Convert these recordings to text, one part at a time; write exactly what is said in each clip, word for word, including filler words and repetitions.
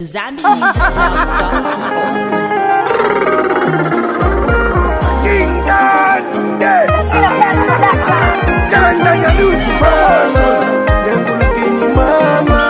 Zambi's gospel. King Dande Kanda ya luchi mama Yangulu kini mama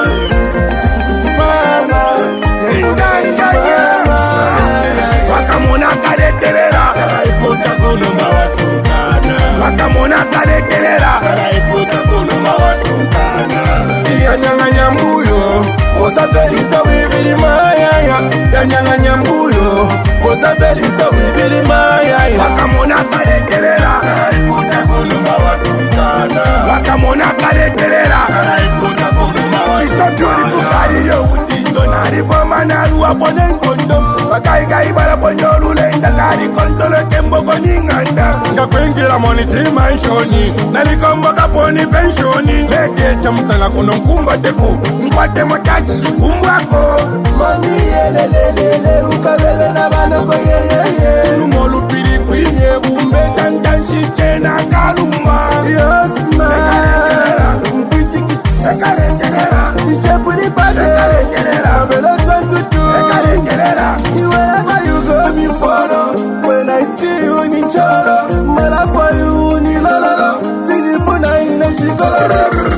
Mama Yangulu mama Wakamona kaleterera Kalaipota kono mawasunkana Wakamona kaleterera Kalaipota kono mawasunkana Yanyanga nyambuyo Osa felisa wibili mayaya Yanyanga nyambuyo Osa felisa wibili mayaya Wakamona kaleterera Kalaipota kono mawasunkana Wakamona kaleterera Kalaipota kono mawasunkana She's so beautiful body yo Utindo naripo manaru wapone nkondo Wakaiga ibara ponyoru lenda Kari kontolo kemboko nyinganda Nga kwengila moni simaishoni Nalikombo kaponi pensioni Leke chamusala kuno mkumba teku Mkwate makashi kumwako Mami elelelele ukabele na banoko yeyeye Lumolu pili kwinye umbe chantanshi chena karuma Yes man Mpichi kichi Ekalengelera Ishepuri pade Ekalengelera Abelo twenty-two Ekalengelera Wherever you go me follow When I see you in choro My love for you ni lololo Sinifuna ina chigololo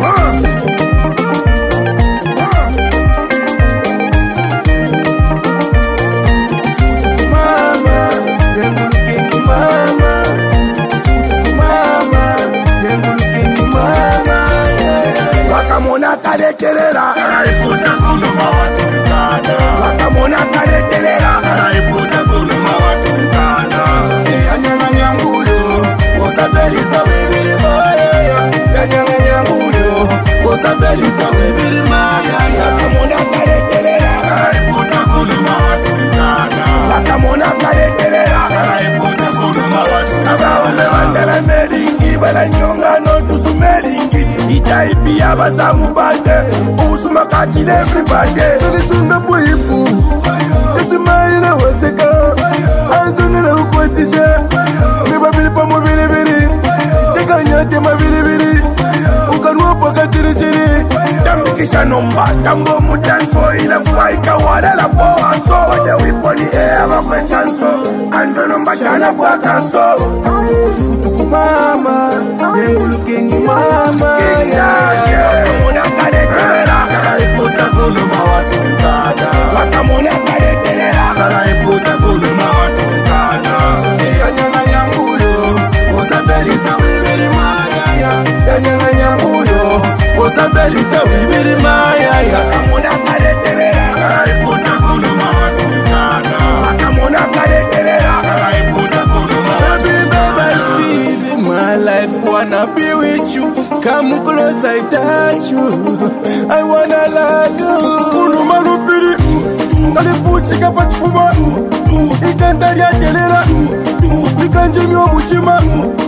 Wakamona kaleterera Kalaipota kono mawasunkana Wakamona kaleterera Kalaipota kono mawasunkana Yanyanga nyambuyo Osa felisa wibili mayaya Yanyanga nyambuyo Osa felisa wibili mayaya Wakamona kaleterera Kalaipota kono mawasunkana Wakamona kaleterera Kalaipota kono mawasunkana Abaume wandela meringi Bala nyongano tusu meringi Itaipi ya bazamu bade Usuma kachile everybody Tulisunda puipu Yasimaina waseka Anzungana ukwatishe Miba bili pamu bili bili Tika nyate ma bili bili Ukanuwa paka chiri chiri Tambikisha nomba Tambo mutanso ila fuwaika wala la poa so Wade wiponi ea wakwe chanso Ando nomba shana kwa kanso Kutuku mama Yengulu kingi mama King Dande Wakamona kaleterera Kalaipota kono mawasunkana Wakamona kaleterera Kalaipota kono mawasunkana Yanyanga nyambuyo Osa felisa wibili mayaya Yanyanga nyambuyo Osa felisa wibili mayaya Wakamona kaleterera Kalaipota kono mawasunkana Wakamona kaleterera Kalaipota kono Baby, baby, I see in my life, wanna be with you. Come close, I touch you. I wanna love you. Unu malupiri Nalipuchi kapati fuba Ikantari ya telera Ikanjimi wa mushima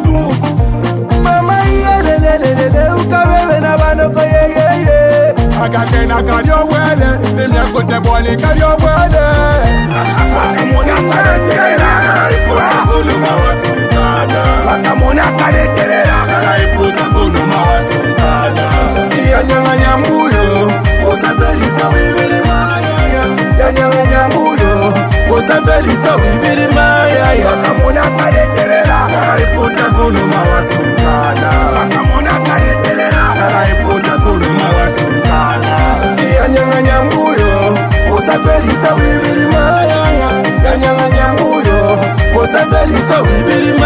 Mama yelelelele ukabebe na banoko yeyeye Akakena karyo wele Nimya kote bwani karyo wele Wakamona kaleterera Kalaipota kono mawasunkana Wakamona kaleterera Kalaipota kono mawasunkana Yanyanga nyambuyo Osa felisa wibili mayaya Yanyanga nyambuyo Osa felisa wibili mayaya Wakamona kaleterera Kalaipota kono mawasunkana Wakamona kaleterera Kalaipota kono mawasunkana Yanyanga nyambuyo Osa felisa wibili mayaya Yanyanga nyambuyo Osa felisa wibili mayaya